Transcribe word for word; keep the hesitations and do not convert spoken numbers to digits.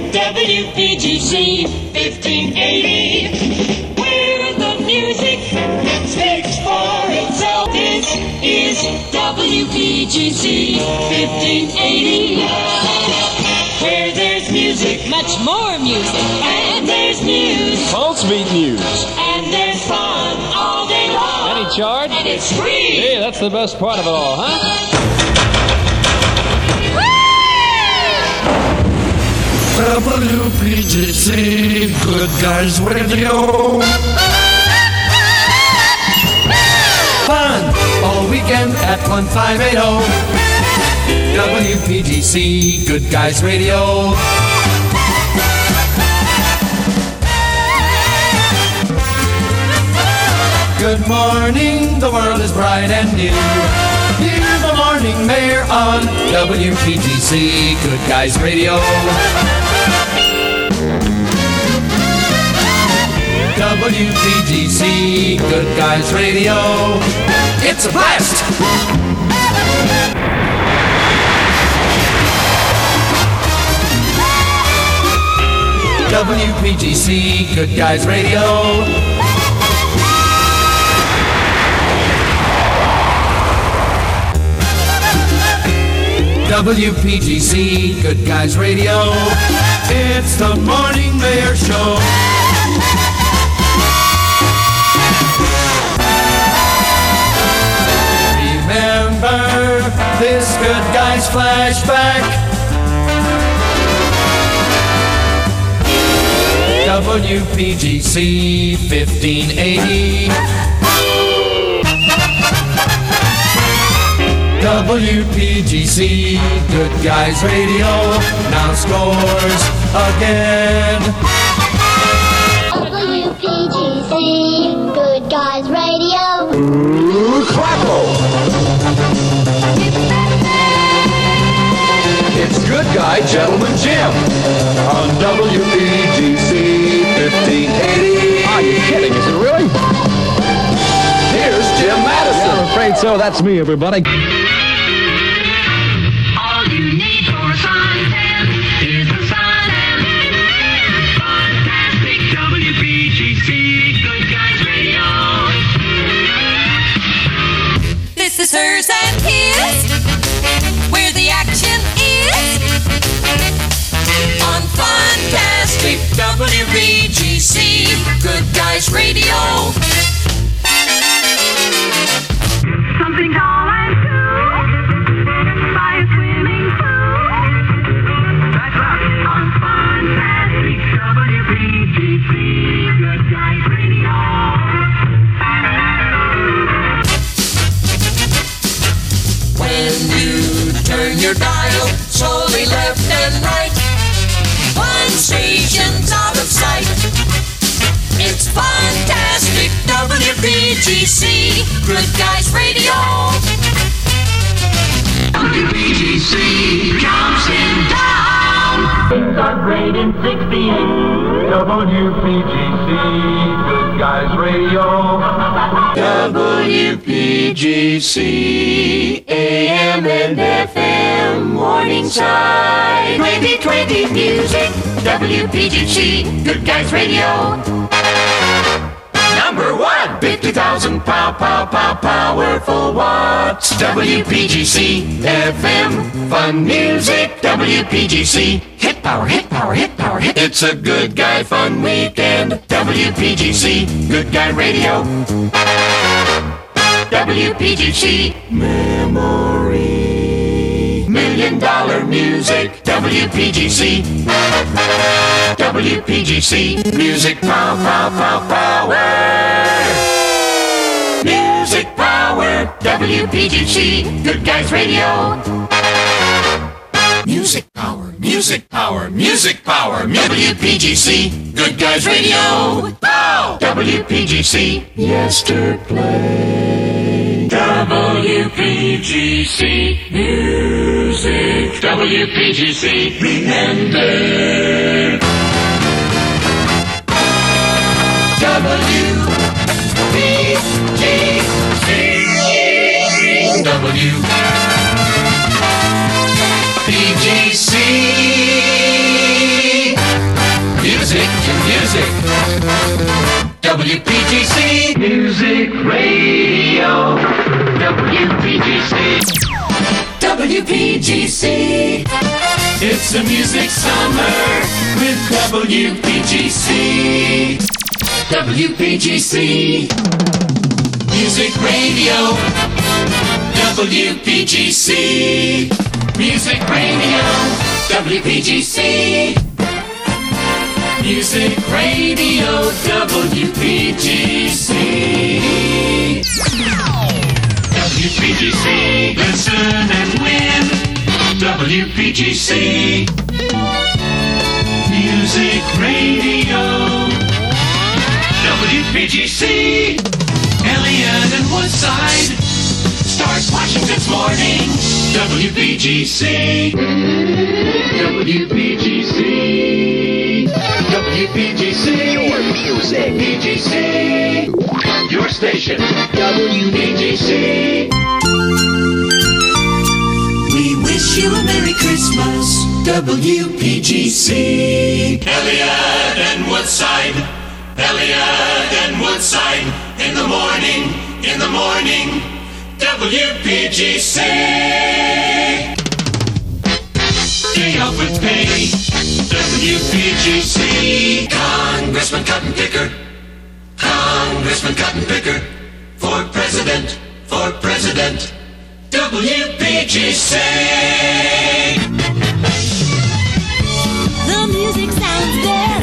W P G C fifteen eighty, where the music speaks for itself. This is W P G C fifteen eighty, where there's music, much more music, and there's news, Pulse Beat News, and there's fun all day long. Any charge? And it's free. Hey, that's the best part of it all, huh? W P G C, Good Guys Radio. Fun all weekend at one five eight zero. W P G C, Good Guys Radio. Good morning, the world is bright and new. Hear the morning mayor on W P G C, Good Guys Radio. W P G C, Good Guys Radio. It's a blast! W P G C, Good Guys Radio. W P G C, Good Guys Radio. It's the Morning Mayor Show. Remember this Good Guys flashback. W P G C fifteen eighty. W P G C, Good Guys Radio, now scores again. W P G C, Good Guys Radio. Ooh, clappo! It's Good Guy Gentleman Jim on W P G C fifteen eighty. Are you kidding? Is it really? Here's Jim Madison. Yeah, I'm afraid so. That's me, everybody. All you need for a suntan is the sun and fantastic W P G C, Good Guys Radio. This is hers and his, where the action is on fantastic W P G C, Good Guys Radio. Something tall and cool by a swimming pool. That's right. On fantastic W P G C, Good Guys Radio. When you turn your dial slowly left and right, one station's out of sight. It's fantastic W P G C, Good Guys Radio. W P G C jumps in down. Things are great in sixty-eight. W P G C, Good Guys Radio. W P G C, A M and F M, Morningside. twenty twenty music, W P G C, Good Guys Radio. Number one, fifty thousand pow, pow, pow, powerful watts. W P G C, F M, fun music, W P G C. Hit power, hit power, hit power, hit. It's a good guy fun weekend. W P G C, Good Guy Radio. W P G C, memory. Million dollar music, W P G C. W P G C, music pow, pow, pow, power. Music power, W P G C, Good Guys Radio. Music power, music power, music power, W P G C, Good Guys Radio. Pow! W P G C, yesterday. W P G C, music, W P G C, remember. W P G C, W P G C, W P G C. Music Radio. W P G C. W P G C. It's a music summer with W P G C. W P G C. Music Radio. W P G C. Music Radio. W P G C. Music Radio. W P G C. W P G C. Listen and win. W P G C. Music Radio. W P G C. Elliott and Woodside. Starts Washington's morning. W P G C. W P G C. W P G C. Your music. P G C. Your station. W P G C. We wish you a Merry Christmas. W P G C. Elliott and Woodside. Elliott and Woodside. In the morning. In the morning. W P G C. Day off with pay. W P G C. Congressman Cotton Picker. Congressman Cotton Picker. For president. For president. W P G C. The music sounds very